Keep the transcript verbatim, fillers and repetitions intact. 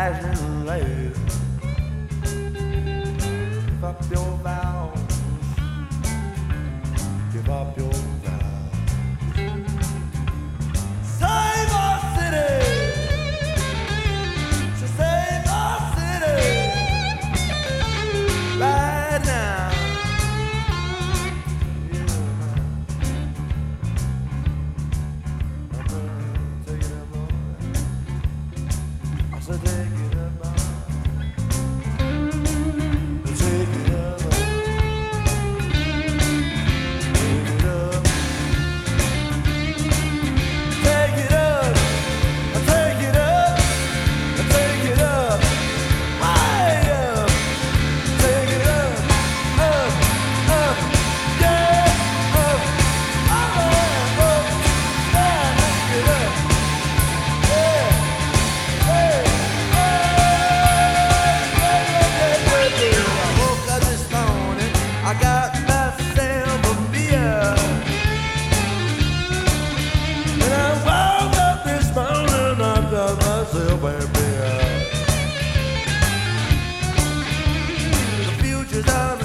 flashing lights. Give up your vows. Give up your vows. Save our city. So save our city right now. Yeah, I'm gonna take it up on. I said take it up on. Take it up. I got myself a beer, and I woke up this morning, I got myself a beer. The future's on